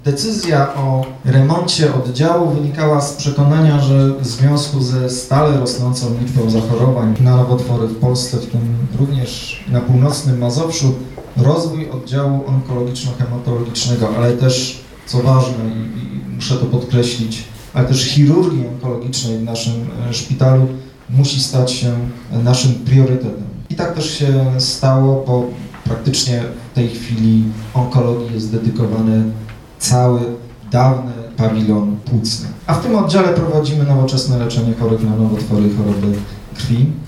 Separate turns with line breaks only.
Decyzja o remoncie oddziału wynikała z przekonania, że w związku ze stale rosnącą liczbą zachorowań na nowotwory w Polsce, w tym również na północnym Mazowszu, rozwój oddziału onkologiczno-hematologicznego, ale też, co ważne i muszę to podkreślić, ale też chirurgii onkologicznej w naszym szpitalu musi stać się naszym priorytetem. I tak też się stało, bo praktycznie w tej chwili onkologii jest dedykowany cały dawny pawilon płucny. A w tym oddziale prowadzimy nowoczesne leczenie chorych na nowotwory i choroby krwi.